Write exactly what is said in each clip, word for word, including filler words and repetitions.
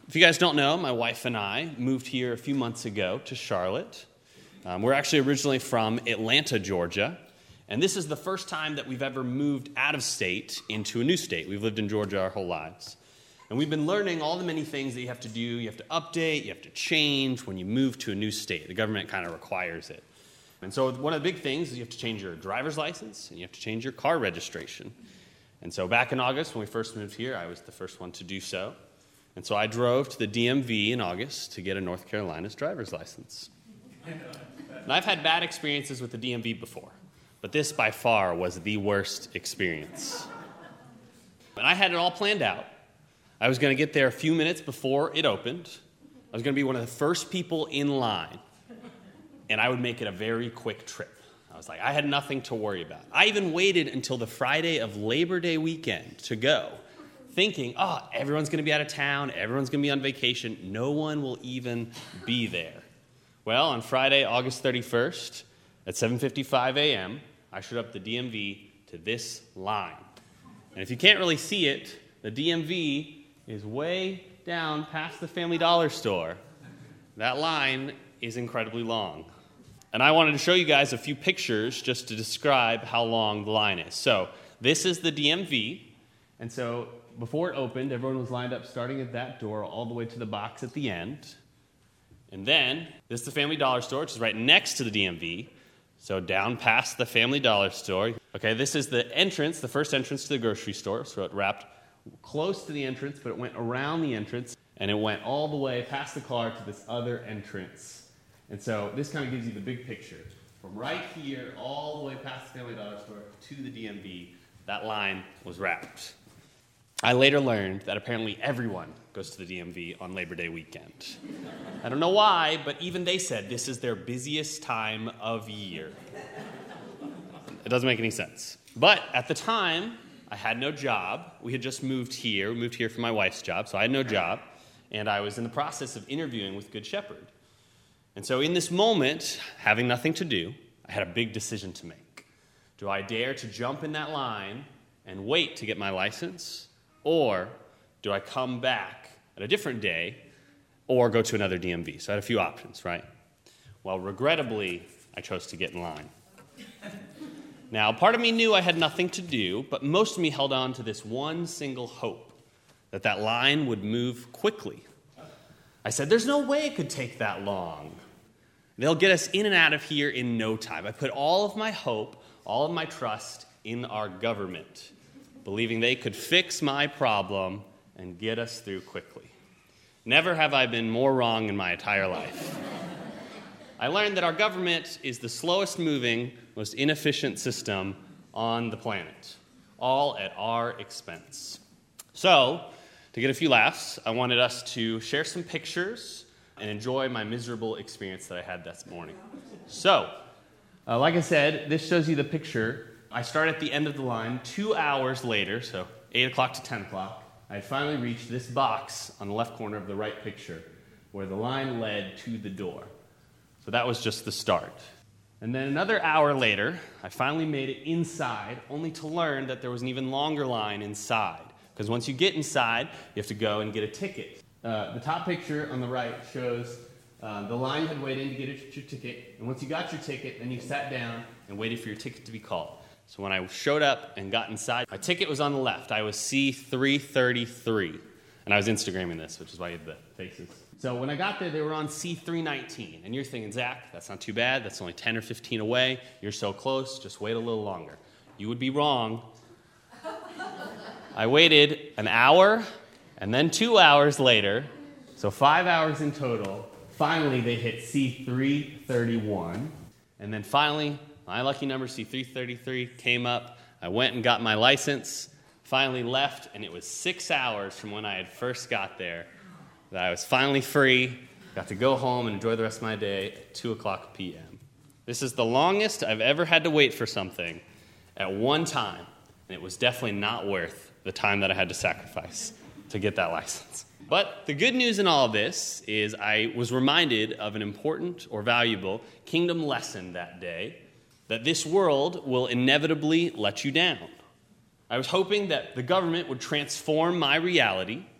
If you guys don't know, my wife and I moved here a few months ago to Charlotte. Um, we're actually originally from Atlanta, Georgia, and this is the first time that we've ever moved out of state into a new state. We've lived in Georgia our whole lives. And we've been learning all the many things that you have to do. You have to update, you have to change when you move to a new state. The government kind of requires it. And so one of the big things is you have to change your driver's license, and you have to change your car registration. And so back in August, when we first moved here, I was the first one to do so. And so I drove to the D M V in August to get a North Carolina's driver's license. And I've had bad experiences with the D M V before, but this by far was the worst experience. And I had it all planned out. I was going to get there a few minutes before it opened. I was going to be one of the first people in line, and I would make it a very quick trip. I was like, I had nothing to worry about. I even waited until the Friday of Labor Day weekend to go, thinking, oh, everyone's going to be out of town, everyone's going to be on vacation, no one will even be there. Well, on Friday, August thirty-first, at seven fifty-five a.m., I showed up at the D M V to this line. And if you can't really see it, the D M V is way down past the Family Dollar store. That line is incredibly long. And I wanted to show you guys a few pictures just to describe how long the line is. So this is the D M V. And so before it opened, everyone was lined up starting at that door all the way to the box at the end. And then this is the Family Dollar store, which is right next to the D M V. So down past the Family Dollar store. Okay, this is the entrance, the first entrance to the grocery store. So it wrapped close to the entrance, but it went around the entrance, and it went all the way past the car to this other entrance. And so this kind of gives you the big picture. From right here all the way past the Family Dollar store to the D M V, that line was wrapped. I later learned that apparently everyone goes to the D M V on Labor Day weekend. I don't know why, but even they said this is their busiest time of year. It doesn't make any sense. But at the time, I had no job. We had just moved here. We moved here for my wife's job, so I had no job. And I was in the process of interviewing with Good Shepherd. And so in this moment, having nothing to do, I had a big decision to make. Do I dare to jump in that line and wait to get my license? Or do I come back at a different day or go to another D M V? So I had a few options, right? Well, regrettably, I chose to get in line. Now, part of me knew I had nothing to do, but most of me held on to this one single hope, that that line would move quickly. I said, there's no way it could take that long. They'll get us in and out of here in no time. I put all of my hope, all of my trust in our government, believing they could fix my problem and get us through quickly. Never have I been more wrong in my entire life. I learned that our government is the slowest moving, most inefficient system on the planet, all at our expense. So, to get a few laughs, I wanted us to share some pictures and enjoy my miserable experience that I had this morning. So, uh, like I said, this shows you the picture. I started at the end of the line two hours later, so eight o'clock to ten o'clock. I had finally reached this box on the left corner of the right picture where the line led to the door. So that was just the start. And then another hour later, I finally made it inside, only to learn that there was an even longer line inside. Because once you get inside, you have to go and get a ticket. Uh, the top picture on the right shows uh, the line you had waited to get your ticket. And once you got your ticket, then you sat down and waited for your ticket to be called. So when I showed up and got inside, my ticket was on the left. I was C three thirty-three. And I was Instagramming this, which is why you had the faces. So when I got there, they were on C three nineteen. And you're thinking, Zach, that's not too bad. That's only ten or fifteen away. You're so close. Just wait a little longer. You would be wrong. I waited an hour and then two hours later, so five hours in total. Finally, they hit C three thirty-one. And then finally, my lucky number, C three thirty-three, came up. I went and got my license, finally left, and it was six hours from when I had first got there that I was finally free, got to go home and enjoy the rest of my day at two o'clock p.m. This is the longest I've ever had to wait for something at one time, and it was definitely not worth the time that I had to sacrifice to get that license. But the good news in all of this is I was reminded of an important or valuable kingdom lesson that day, that this world will inevitably let you down. I was hoping that the government would transform my reality,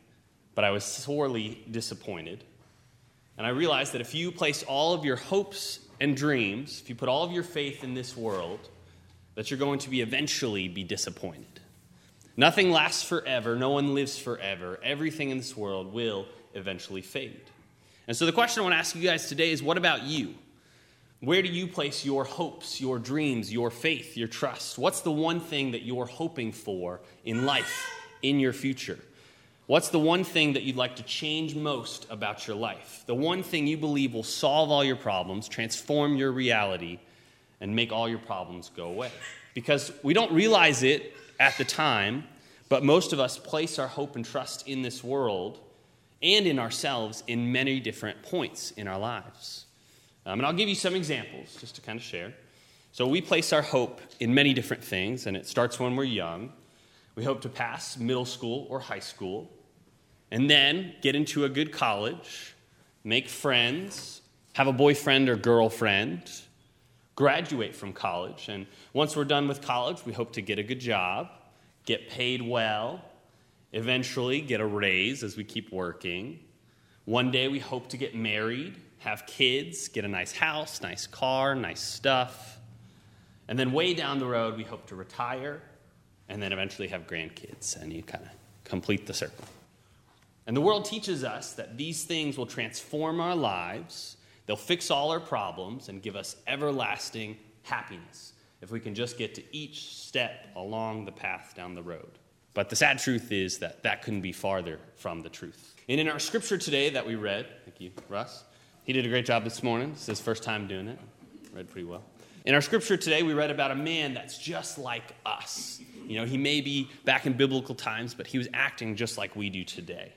but I was sorely disappointed. And I realized that if you place all of your hopes and dreams, if you put all of your faith in this world, that you're going to be eventually be disappointed. Nothing lasts forever. No one lives forever. Everything in this world will eventually fade. And so the question I want to ask you guys today is, what about you? Where do you place your hopes, your dreams, your faith, your trust? What's the one thing that you're hoping for in life, in your future? What's the one thing that you'd like to change most about your life? The one thing you believe will solve all your problems, transform your reality, and make all your problems go away. Because we don't realize it at the time, but most of us place our hope and trust in this world and in ourselves in many different points in our lives. Um, and I'll give you some examples just to kind of share. So we place our hope in many different things, and it starts when we're young. We hope to pass middle school or high school, and then get into a good college, make friends, have a boyfriend or girlfriend, graduate from college. And once we're done with college, we hope to get a good job, get paid well, eventually get a raise as we keep working. One day we hope to get married, have kids, get a nice house, nice car, nice stuff. And then way down the road, we hope to retire and then eventually have grandkids, and you kind of complete the circle. And the world teaches us that these things will transform our lives, they'll fix all our problems, and give us everlasting happiness if we can just get to each step along the path down the road. But the sad truth is that that couldn't be farther from the truth. And in our scripture today that we read, thank you, Russ. He did a great job this morning. It's his first time doing it. Read pretty well. In our scripture today, we read about a man that's just like us. You know, he may be back in biblical times, but he was acting just like we do today.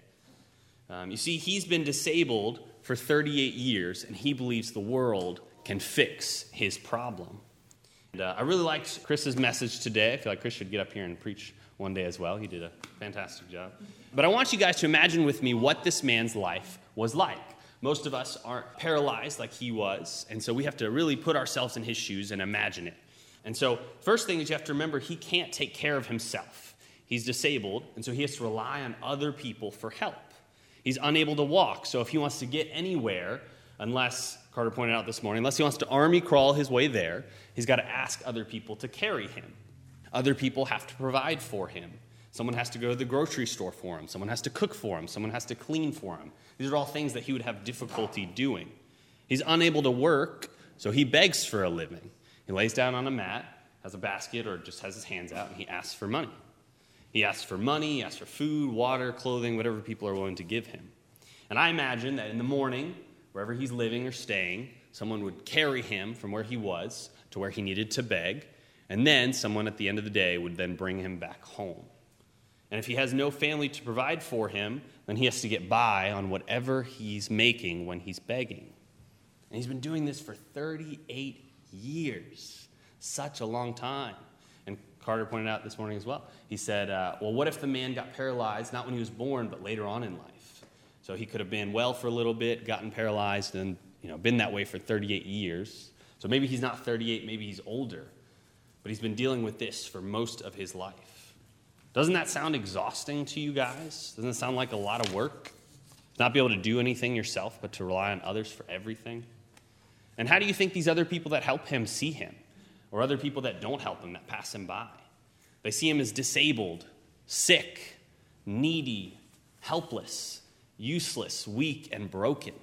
Um, you see, he's been disabled for thirty-eight years, and he believes the world can fix his problem. And, uh, I really liked Chris's message today. I feel like Chris should get up here and preach one day as well. He did a fantastic job. But I want you guys to imagine with me what this man's life was like. Most of us aren't paralyzed like he was, and so we have to really put ourselves in his shoes and imagine it. And so first thing is you have to remember he can't take care of himself. He's disabled, and so he has to rely on other people for help. He's unable to walk, so if he wants to get anywhere, unless, Carter pointed out this morning, unless he wants to army crawl his way there, he's got to ask other people to carry him. Other people have to provide for him. Someone has to go to the grocery store for him. Someone has to cook for him. Someone has to clean for him. These are all things that he would have difficulty doing. He's unable to work, so he begs for a living. He lays down on a mat, has a basket, or just has his hands out, and he asks for money. He asks for money, he asks for food, water, clothing, whatever people are willing to give him. And I imagine that in the morning, wherever he's living or staying, someone would carry him from where he was to where he needed to beg, and then someone at the end of the day would then bring him back home. And if he has no family to provide for him, then he has to get by on whatever he's making when he's begging. And he's been doing this for thirty-eight years. Such a long time. And Carter pointed out this morning as well. He said, uh, well, what if the man got paralyzed, not when he was born, but later on in life? So he could have been well for a little bit, gotten paralyzed, and you know, been that way for thirty-eight years. So maybe he's not thirty-eight, maybe he's older. But he's been dealing with this for most of his life. Doesn't that sound exhausting to you guys? Doesn't it sound like a lot of work? Not be able to do anything yourself, but to rely on others for everything? And how do you think these other people that help him see him? Or other people that don't help him, that pass him by? They see him as disabled, sick, needy, helpless, useless, weak, and broken.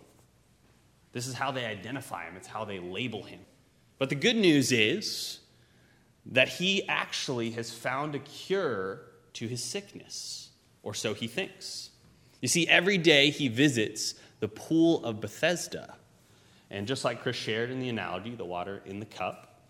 This is how they identify him. It's how they label him. But the good news is that he actually has found a cure to his sickness, or so he thinks. You see, every day he visits the pool of Bethesda. And just like Chris shared in the analogy, the water in the cup,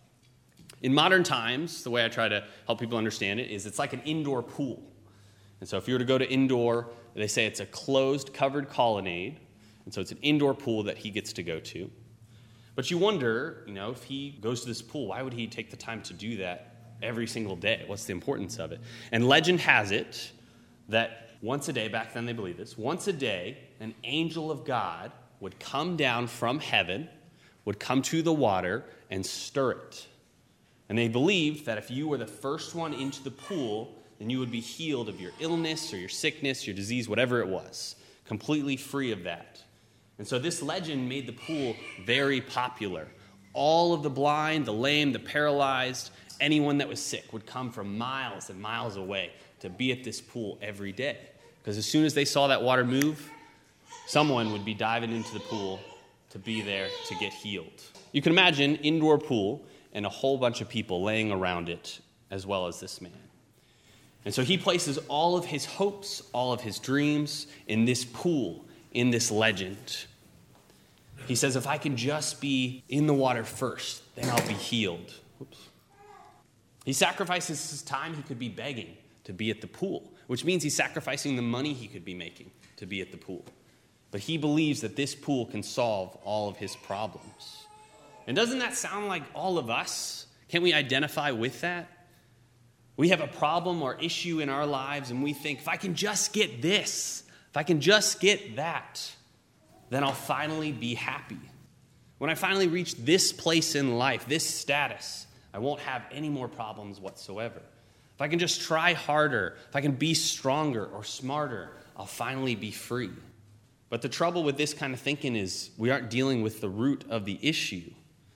in modern times, the way I try to help people understand it is it's like an indoor pool. And so if you were to go to indoor, they say it's a closed, covered colonnade. And so it's an indoor pool that he gets to go to. But you wonder, you know, if he goes to this pool, why would he take the time to do that every single day? What's the importance of it? And legend has it that once a day, back then they believed this, once a day, an angel of God would come down from heaven, would come to the water and stir it. And they believed that if you were the first one into the pool, then you would be healed of your illness or your sickness, your disease, whatever it was, completely free of that. And so this legend made the pool very popular. All of the blind, the lame, the paralyzed, anyone that was sick would come from miles and miles away to be at this pool every day. Because as soon as they saw that water move, someone would be diving into the pool to be there to get healed. You can imagine indoor pool and a whole bunch of people laying around it, as well as this man. And so he places all of his hopes, all of his dreams in this pool, in this legend. He says, if I can just be in the water first, then I'll be healed. Oops. He sacrifices his time he could be begging to be at the pool, which means he's sacrificing the money he could be making to be at the pool. But he believes that this pool can solve all of his problems. And doesn't that sound like all of us? Can't we identify with that? We have a problem or issue in our lives, and we think, if I can just get this, if I can just get that, then I'll finally be happy. When I finally reach this place in life, this status, I won't have any more problems whatsoever. If I can just try harder, if I can be stronger or smarter, I'll finally be free. But the trouble with this kind of thinking is we aren't dealing with the root of the issue.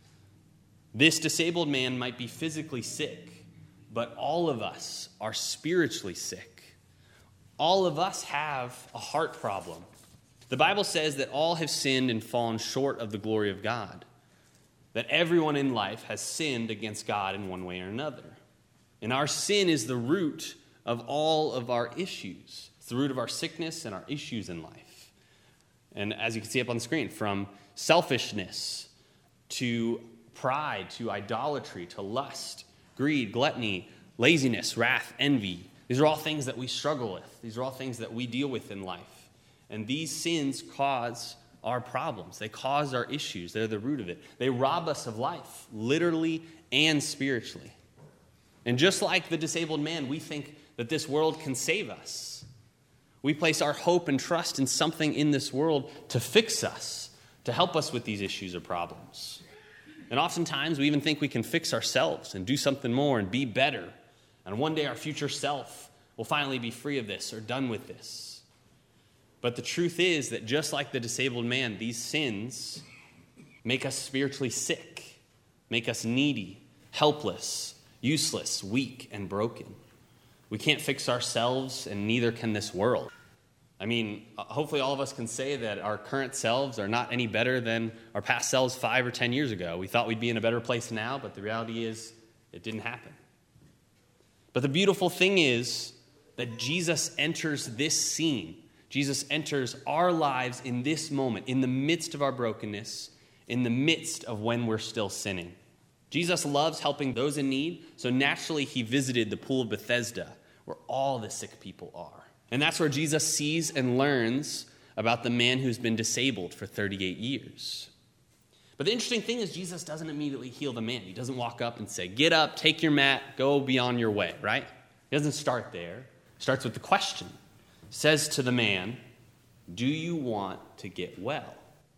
This disabled man might be physically sick, but all of us are spiritually sick. All of us have a heart problem. The Bible says that all have sinned and fallen short of the glory of God. That everyone in life has sinned against God in one way or another. And our sin is the root of all of our issues. It's the root of our sickness and our issues in life. And as you can see up on the screen, from selfishness to pride, to idolatry, to lust, greed, gluttony, laziness, wrath, envy. These are all things that we struggle with. These are all things that we deal with in life. And these sins cause our problems. They cause our issues. They're the root of it. They rob us of life, literally and spiritually. And just like the disabled man, we think that this world can save us. We place our hope and trust in something in this world to fix us, to help us with these issues or problems. And oftentimes we even think we can fix ourselves and do something more and be better. And one day our future self will finally be free of this or done with this. But the truth is that just like the disabled man, these sins make us spiritually sick, make us needy, helpless, useless, weak, and broken. We can't fix ourselves, and neither can this world. I mean, hopefully all of us can say that our current selves are not any better than our past selves five or ten years ago. We thought we'd be in a better place now, but the reality is it didn't happen. But the beautiful thing is that Jesus enters this scene. Jesus enters our lives in this moment, in the midst of our brokenness, in the midst of when we're still sinning. Jesus loves helping those in need, so naturally he visited the pool of Bethesda, where all the sick people are. And that's where Jesus sees and learns about the man who's been disabled for thirty-eight years. But the interesting thing is Jesus doesn't immediately heal the man. He doesn't walk up and say, get up, take your mat, go be on your way, right? He doesn't start there. He starts with the question. He says to the man, do you want to get well?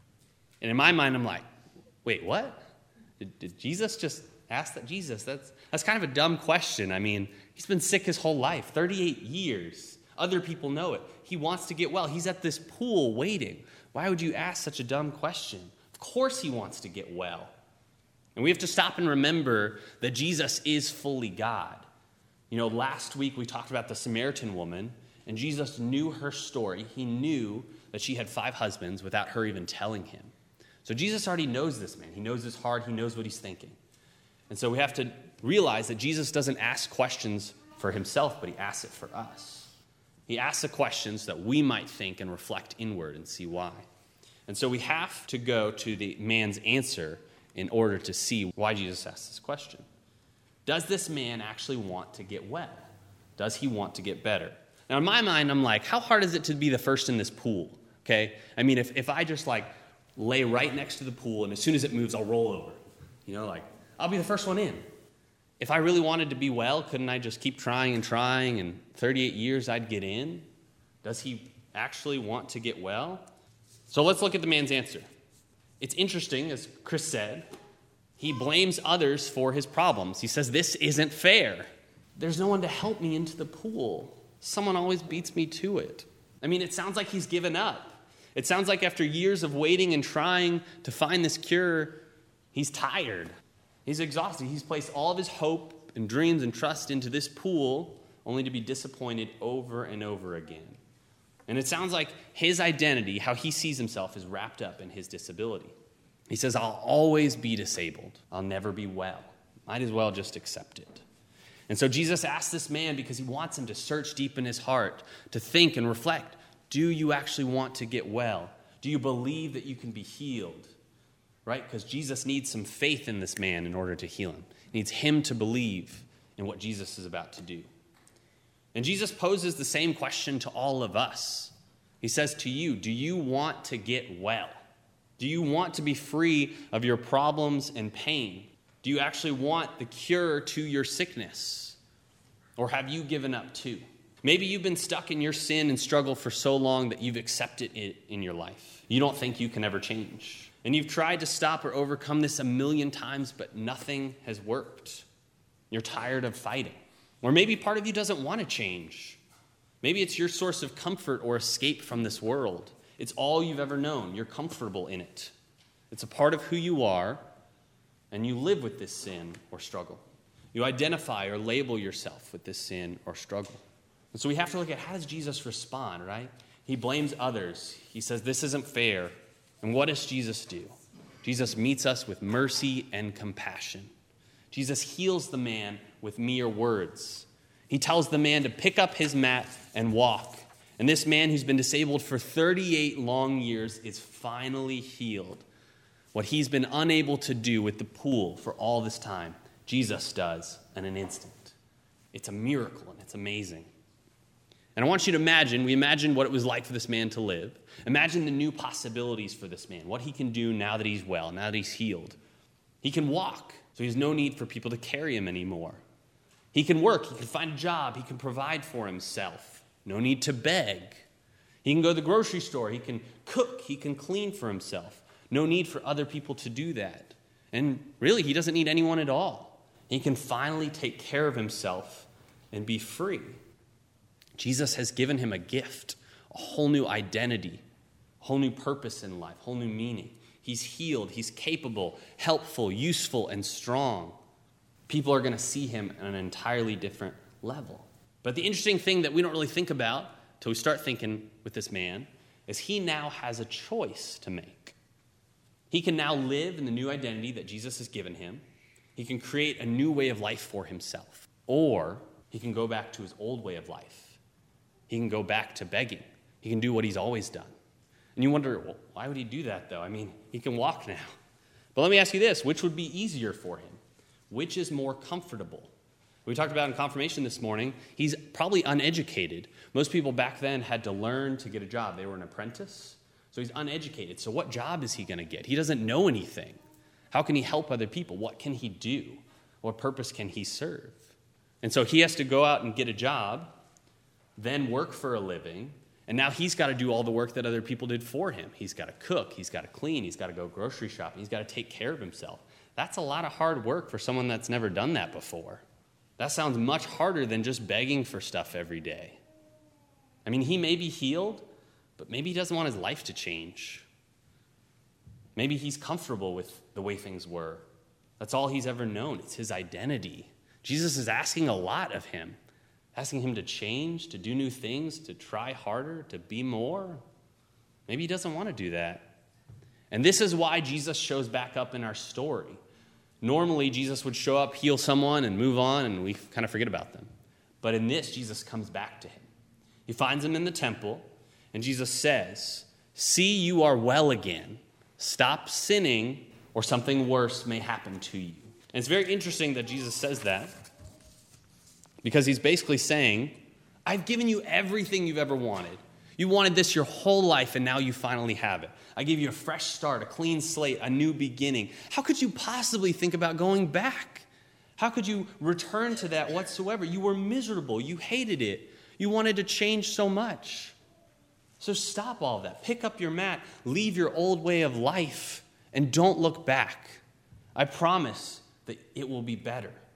And in my mind, I'm like, wait, what? Did, did Jesus just ask that? Jesus, that's, that's kind of a dumb question. I mean, he's been sick his whole life, thirty-eight years. Other people know it. He wants to get well. He's at this pool waiting. Why would you ask such a dumb question? Of course he wants to get well. And we have to stop and remember that Jesus is fully God. You know, last week we talked about the Samaritan woman, and Jesus knew her story. He knew that she had five husbands without her even telling him. So Jesus already knows this man. He knows his heart. He knows what he's thinking. And so we have to realize that Jesus doesn't ask questions for himself, but he asks it for us. He asks the questions that we might think and reflect inward and see why. And so we have to go to the man's answer in order to see why Jesus asked this question. Does this man actually want to get well? Does he want to get better? Now, in my mind, I'm like, how hard is it to be the first in this pool? Okay? I mean, if, if I just like lay right next to the pool and as soon as it moves, I'll roll over. You know, like, I'll be the first one in. If I really wanted to be well, couldn't I just keep trying and trying, and thirty-eight years I'd get in? Does he actually want to get well? So let's look at the man's answer. It's interesting, as Chris said, he blames others for his problems. He says, this isn't fair. there's no one to help me into the pool. Someone always beats me to it. I mean, it sounds like he's given up. It sounds like after years of waiting and trying to find this cure, he's tired. He's exhausted. He's placed all of his hope and dreams and trust into this pool only to be disappointed over and over again. And it sounds like his identity, how he sees himself, is wrapped up in his disability. He says, I'll always be disabled. I'll never be well. Might as well just accept it. And so Jesus asks this man because he wants him to search deep in his heart, to think and reflect. Do you actually want to get well? Do you believe that you can be healed? Right? Because Jesus needs some faith in this man in order to heal him. He needs him to believe in what Jesus is about to do. And Jesus poses the same question to all of us. He says to you, do you want to get well? Do you want to be free of your problems and pain? Do you actually want the cure to your sickness? Or have you given up too? Maybe you've been stuck in your sin and struggle for so long that you've accepted it in your life. You don't think you can ever change. And you've tried to stop or overcome this a million times, but nothing has worked. You're tired of fighting. Or maybe part of you doesn't want to change. Maybe it's your source of comfort or escape from this world. It's all you've ever known. You're comfortable in it. It's a part of who you are, and you live with this sin or struggle. You identify or label yourself with this sin or struggle. And so we have to look at, how does Jesus respond, right? He blames others. He says, this isn't fair. And what does Jesus do? Jesus meets us with mercy and compassion. Jesus heals the man with mere words. He tells the man to pick up his mat and walk. And this man who's been disabled for thirty-eight long years is finally healed. What he's been unable to do with the pool for all this time, Jesus does in an instant. It's a miracle and it's amazing. And I want you to imagine, we imagine what it was like for this man to live. Imagine the new possibilities for this man, what he can do now that he's well, now that he's healed. He can walk, so he has no need for people to carry him anymore. He can work, he can find a job, he can provide for himself. No need to beg. He can go to the grocery store, he can cook, he can clean for himself. No need for other people to do that. And really, he doesn't need anyone at all. He can finally take care of himself and be free. Jesus has given him a gift, a whole new identity, a whole new purpose in life, a whole new meaning. He's healed, he's capable, helpful, useful, and strong. People are going to see him on an entirely different level. But the interesting thing that we don't really think about until we start thinking with this man is he now has a choice to make. He can now live in the new identity that Jesus has given him. He can create a new way of life for himself. Or he can go back to his old way of life. He can go back to begging. He can do what he's always done. And you wonder, well, why would he do that, though? I mean, he can walk now. But let me ask you this. Which would be easier for him? Which is more comfortable? We talked about in confirmation this morning, he's probably uneducated. Most people back then had to learn to get a job. They were an apprentice. So he's uneducated. So what job is he going to get? He doesn't know anything. How can he help other people? What can he do? What purpose can he serve? And so he has to go out and get a job, then work for a living, and now he's got to do all the work that other people did for him. He's got to cook, he's got to clean, he's got to go grocery shopping, he's got to take care of himself. That's a lot of hard work for someone that's never done that before. That sounds much harder than just begging for stuff every day. I mean, he may be healed, but maybe he doesn't want his life to change. Maybe he's comfortable with the way things were. That's all he's ever known. It's his identity. Jesus is asking a lot of him, asking him to change, to do new things, to try harder, to be more. Maybe he doesn't want to do that. And this is why Jesus shows back up in our story. Normally, Jesus would show up, heal someone, and move on, and we kind of forget about them. But in this, Jesus comes back to him. He finds him in the temple, and Jesus says, "See, you are well again. Stop sinning, or something worse may happen to you." And it's very interesting that Jesus says that, because he's basically saying, I've given you everything you've ever wanted. You wanted this your whole life, and now you finally have it. I gave you a fresh start, a clean slate, a new beginning. How could you possibly think about going back? How could you return to that whatsoever? You were miserable. You hated it. You wanted to change so much. So stop all that. Pick up your mat. Leave your old way of life, and don't look back. I promise that it will be better.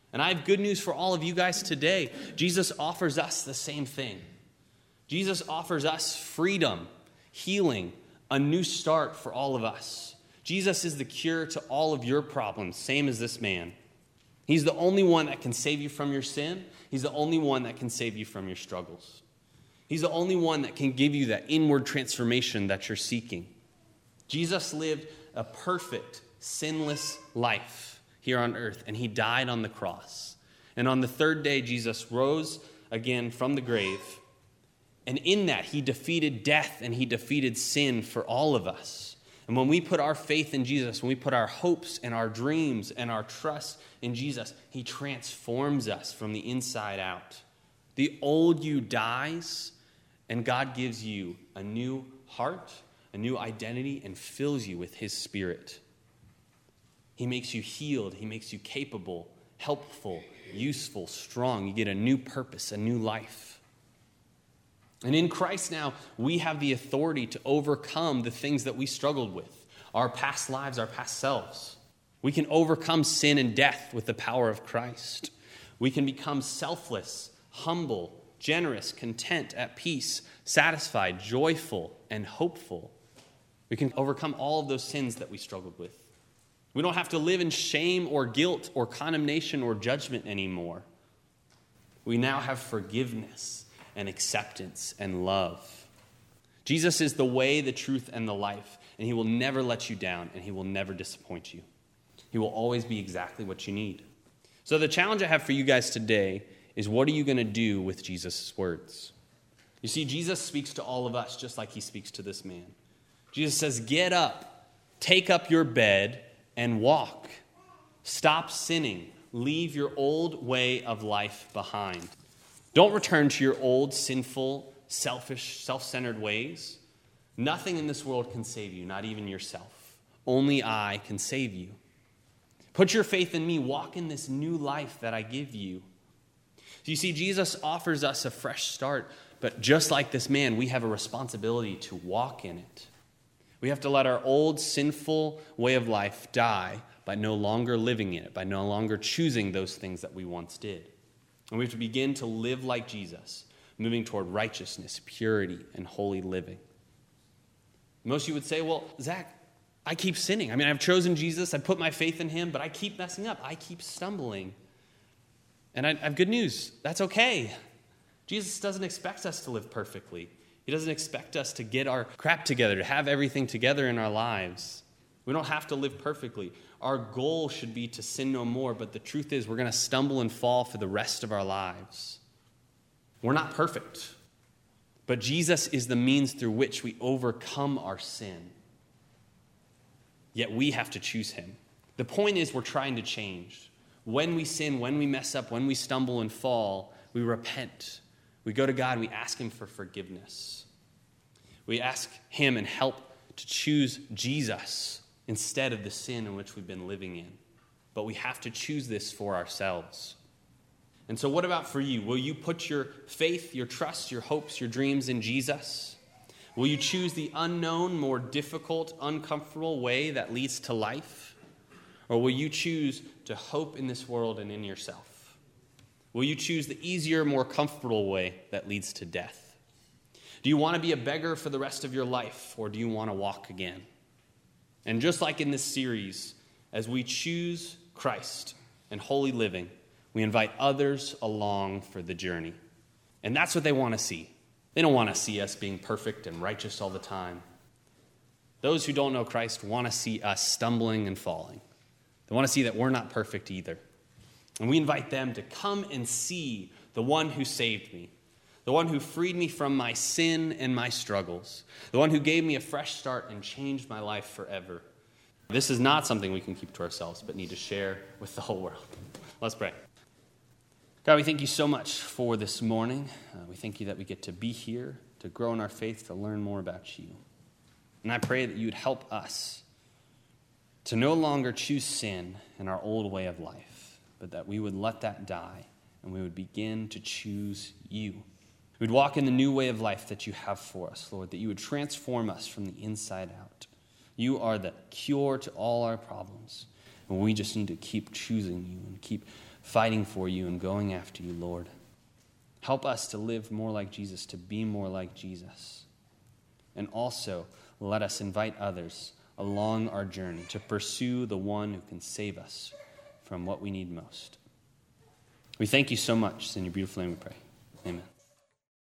And I have good news for all of you guys today. Jesus offers us the same thing. Jesus offers us freedom, healing, a new start for all of us. Jesus is the cure to all of your problems, same as this man. He's the only one that can save you from your sin. He's the only one that can save you from your struggles. He's the only one that can give you that inward transformation that you're seeking. Jesus lived a perfect, sinless life here on earth, and he died on the cross. And on the third day, Jesus rose again from the grave. And in that, he defeated death and he defeated sin for all of us. And when we put our faith in Jesus, when we put our hopes and our dreams and our trust in Jesus, he transforms us from the inside out. The old you dies, and God gives you a new heart, a new identity, and fills you with his Spirit. He makes you healed. He makes you capable, helpful, useful, strong. You get a new purpose, a new life. And in Christ now, we have the authority to overcome the things that we struggled with, our past lives, our past selves. We can overcome sin and death with the power of Christ. We can become selfless, humble, generous, content, at peace, satisfied, joyful, and hopeful. We can overcome all of those sins that we struggled with. We don't have to live in shame or guilt or condemnation or judgment anymore. We now have forgiveness and acceptance and love. Jesus is the way, the truth, and the life, and he will never let you down, and he will never disappoint you. He will always be exactly what you need. So the challenge I have for you guys today is, what are you going to do with Jesus' words? You see, Jesus speaks to all of us just like he speaks to this man. Jesus says, get up, take up your bed, and walk. Stop sinning. Leave your old way of life behind. Don't return to your old, sinful, selfish, self-centered ways. Nothing in this world can save you, not even yourself. Only I can save you. Put your faith in me. Walk in this new life that I give you. So you see, Jesus offers us a fresh start, but just like this man, we have a responsibility to walk in it. We have to let our old, sinful way of life die by no longer living in it, by no longer choosing those things that we once did. And we have to begin to live like Jesus, moving toward righteousness, purity, and holy living. Most of you would say, well, Zach, I keep sinning. I mean, I've chosen Jesus. I put my faith in him, but I keep messing up. I keep stumbling. And I have good news. That's okay. Jesus doesn't expect us to live perfectly. He doesn't expect us to get our crap together, to have everything together in our lives. We don't have to live perfectly. Our goal should be to sin no more, but the truth is we're going to stumble and fall for the rest of our lives. We're not perfect, but Jesus is the means through which we overcome our sin. Yet we have to choose him. The point is, we're trying to change. When we sin, when we mess up, when we stumble and fall, we repent. We go to God, we ask him for forgiveness. We ask him and help to choose Jesus instead of the sin in which we've been living in. But we have to choose this for ourselves. And so what about for you? Will you put your faith, your trust, your hopes, your dreams in Jesus? Will you choose the unknown, more difficult, uncomfortable way that leads to life? Or will you choose to hope in this world and in yourself? Will you choose the easier, more comfortable way that leads to death? Do you want to be a beggar for the rest of your life, or do you want to walk again? And just like in this series, as we choose Christ and holy living, we invite others along for the journey. And that's what they want to see. They don't want to see us being perfect and righteous all the time. Those who don't know Christ want to see us stumbling and falling. They want to see that we're not perfect either. And we invite them to come and see the one who saved me, the one who freed me from my sin and my struggles, the one who gave me a fresh start and changed my life forever. This is not something we can keep to ourselves, but need to share with the whole world. Let's pray. God, we thank you so much for this morning. Uh, we thank you that we get to be here, to grow in our faith, to learn more about you. And I pray that you would help us to no longer choose sin in our old way of life, but that we would let that die and we would begin to choose you. We'd walk in the new way of life that you have for us, Lord, that you would transform us from the inside out. You are the cure to all our problems, and we just need to keep choosing you and keep fighting for you and going after you, Lord. Help us to live more like Jesus, to be more like Jesus. And also, let us invite others along our journey to pursue the one who can save us from what we need most. We thank you so much. In your beautiful name we pray. Amen.